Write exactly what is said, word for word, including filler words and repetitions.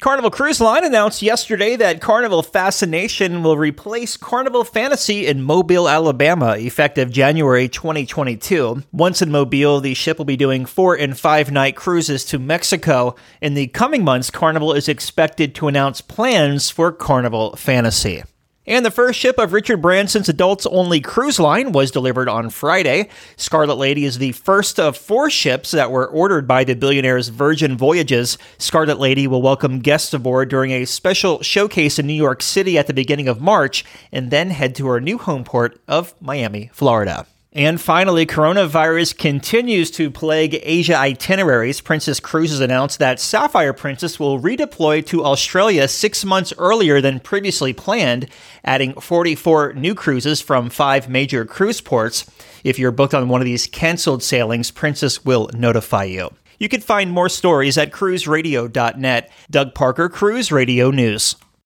Carnival Cruise Line announced yesterday that Carnival Fascination will replace Carnival Fantasy in Mobile, Alabama, effective January twenty twenty-two. Once in Mobile, the ship will be doing four- and five-night cruises to Mexico. In the coming months, Carnival is expected to announce plans for Carnival Fantasy. And the first ship of Richard Branson's adults-only cruise line was delivered on Friday. Scarlet Lady is the first of four ships that were ordered by the billionaire's Virgin Voyages. Scarlet Lady will welcome guests aboard during a special showcase in New York City at the beginning of March, and then head to her new home port of Miami, Florida. And finally, coronavirus continues to plague Asia itineraries. Princess Cruises announced that Sapphire Princess will redeploy to Australia six months earlier than previously planned, adding forty-four new cruises from five major cruise ports. If you're booked on one of these canceled sailings, Princess will notify you. You can find more stories at cruise radio dot net. Doug Parker, Cruise Radio News.